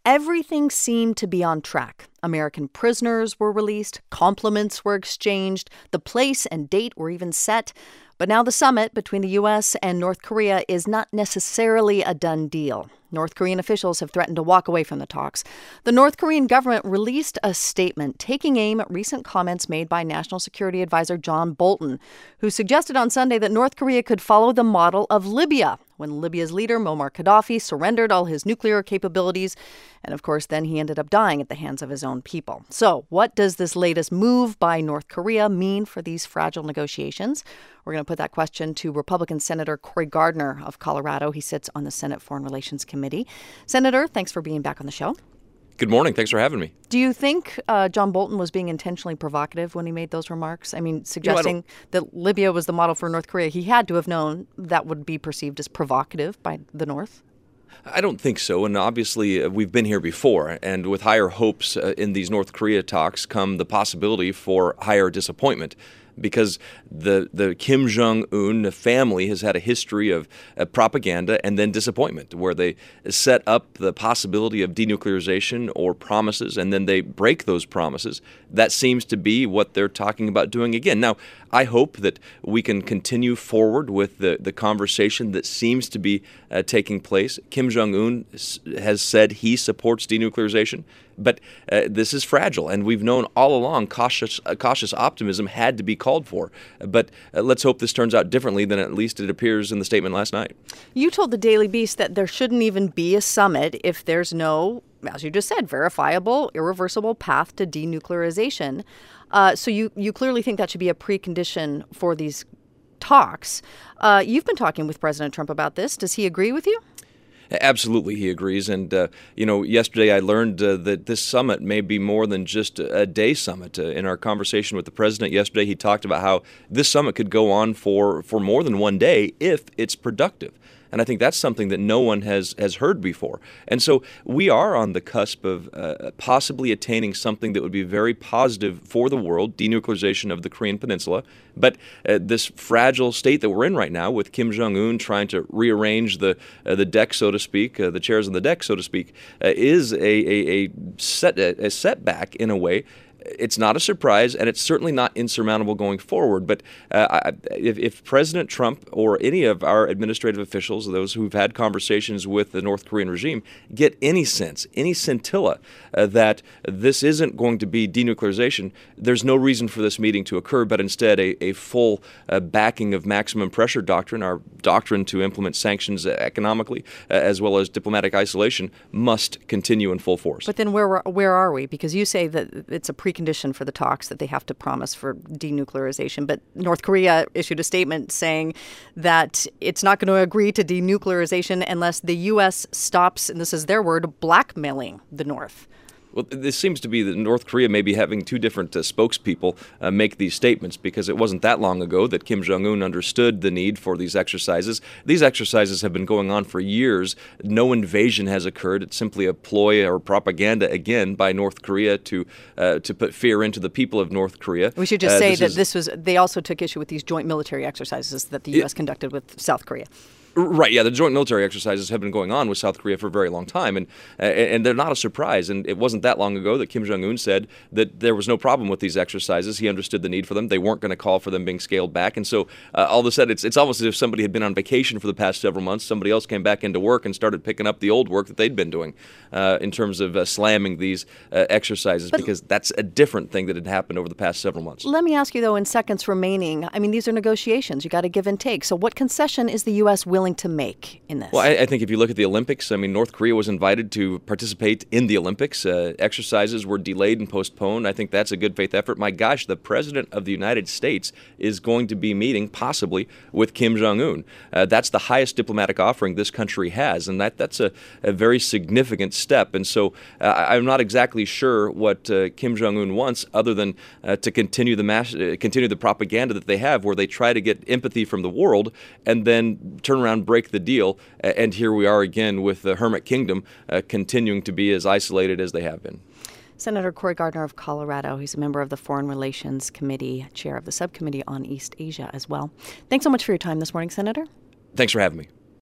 everything seemed to be on track. American prisoners were released, compliments were exchanged, the place and date were even set. But now the summit between the U.S. and North Korea is not necessarily a done deal. North Korean officials have threatened to walk away from the talks. The North Korean government released a statement taking aim at recent comments made by National Security Advisor John Bolton, who suggested on Sunday that North Korea could follow the model of Libya, when Libya's leader, Muammar Gaddafi, surrendered all his nuclear capabilities. And, of course, then he ended up dying at the hands of his own people. So what does this latest move by North Korea mean for these fragile negotiations? We're going to put that question to Republican Senator Cory Gardner of Colorado. He sits on the Senate Foreign Relations Committee. Senator, thanks for being back on the show. Good morning. Thanks for having me. Do you think John Bolton was being intentionally provocative when he made those remarks? I mean, suggesting that Libya was the model for North Korea. He had to have known that would be perceived as provocative by the North. I don't think so. And obviously, we've been here before. And with higher hopes in these North Korea talks come the possibility for higher disappointment. Because the Kim Jong-un family has had a history of propaganda and then disappointment, where they set up the possibility of denuclearization or promises, and then they break those promises. That seems to be what they're talking about doing again. Now, I hope that we can continue forward with the conversation that seems to be taking place. Kim Jong-un has said he supports denuclearization. But this is fragile, and we've known all along cautious optimism had to be called for. But let's hope this turns out differently than at least it appears in the statement last night. You told the Daily Beast that there shouldn't even be a summit if there's no, as you just said, verifiable, irreversible path to denuclearization. So you clearly think that should be a precondition for these talks. You've been talking with President Trump about this. Does he agree with you? Absolutely, he agrees. And, yesterday I learned that this summit may be more than just a day summit. In our conversation with the president yesterday, he talked about how this summit could go on for more than one day if it's productive. And I think that's something that no one has heard before. And so we are on the cusp of possibly attaining something that would be very positive for the world, denuclearization of the Korean Peninsula. But this fragile state that we're in right now, with Kim Jong-un trying to rearrange the deck, so to speak, the chairs on the deck, so to speak, is a setback in a way. It's not a surprise, and it's certainly not insurmountable going forward. But if President Trump or any of our administrative officials, those who've had conversations with the North Korean regime, get any sense, any scintilla that this isn't going to be denuclearization, there's no reason for this meeting to occur, but instead a full backing of maximum pressure doctrine, our doctrine to implement sanctions economically, as well as diplomatic isolation, must continue in full force. But then where are we? Because you say that it's a precondition for the talks that they have to promise for denuclearization. But North Korea issued a statement saying that it's not going to agree to denuclearization unless the U.S. stops, and this is their word, blackmailing the North. Well, this seems to be that North Korea may be having two different spokespeople make these statements, because it wasn't that long ago that Kim Jong-un understood the need for these exercises. These exercises have been going on for years. No invasion has occurred. It's simply a ploy or propaganda, again, by North Korea to put fear into the people of North Korea. We should just say that they also took issue with these joint military exercises that the U.S. conducted with South Korea. Right, yeah, the joint military exercises have been going on with South Korea for a very long time, and they're not a surprise. And it wasn't that long ago that Kim Jong-un said that there was no problem with these exercises. He understood the need for them. They weren't going to call for them being scaled back. And so all of a sudden, it's almost as if somebody had been on vacation for the past several months. Somebody else came back into work and started picking up the old work that they'd been doing in terms of slamming these exercises, because that's a different thing that had happened over the past several months. Let me ask you, though, in seconds remaining, I mean, these are negotiations. You got to give and take. So what concession is the U.S. willing to make in this? Well, I think if you look at the Olympics, I mean, North Korea was invited to participate in the Olympics. Exercises were delayed and postponed. I think that's a good faith effort. My gosh, the President of the United States is going to be meeting possibly with Kim Jong-un. That's the highest diplomatic offering this country has, and that's a very significant step. And so I'm not exactly sure what Kim Jong-un wants, other than to continue the propaganda that they have, where they try to get empathy from the world and then turn around, break the deal. And here we are again with the Hermit Kingdom continuing to be as isolated as they have been. Senator Cory Gardner of Colorado. He's a member of the Foreign Relations Committee, chair of the subcommittee on East Asia as well. Thanks so much for your time this morning, Senator. Thanks for having me.